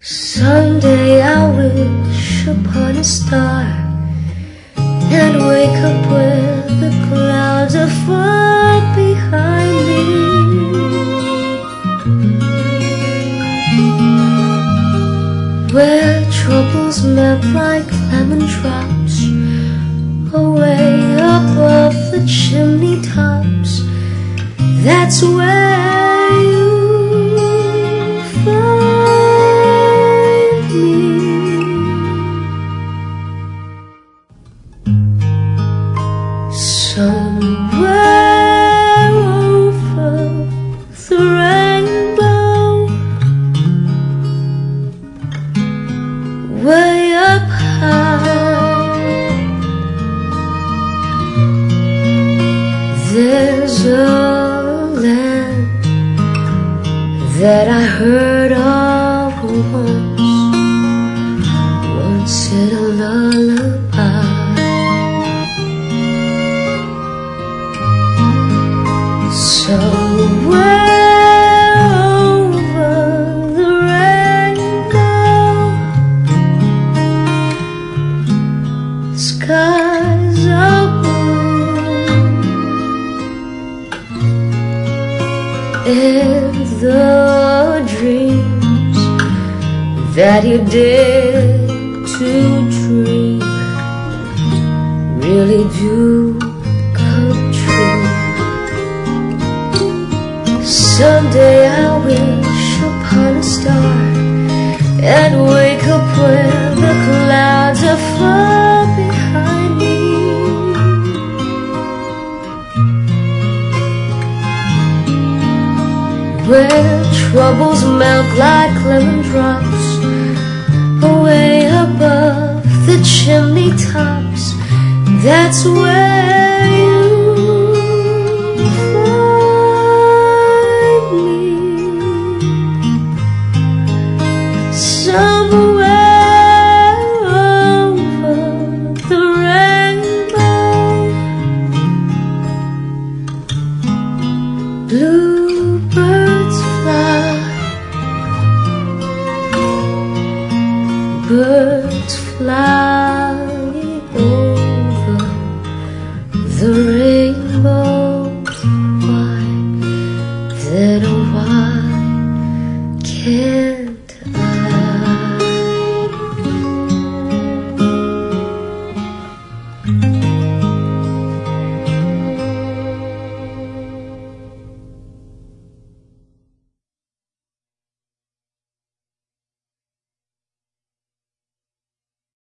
Someday I wish upon a star and wake up where the clouds are far behind me, where troubles melt like lemon drops away above the chimney tops. That's where you find me. Somewhere over the rainbow, way up high, there's a land that I heard of once in a lullaby. Somewhere over the rainbow, skies are blue, and the dreams that you dare to dream really do come true. Someday I wish upon a star and wake up where the clouds are far behind me, where troubles melt like lemon drops away above the chimney tops. That's where you find me. Somewhere over the rainbow, bluebirds fly, birds fly over the rainbow.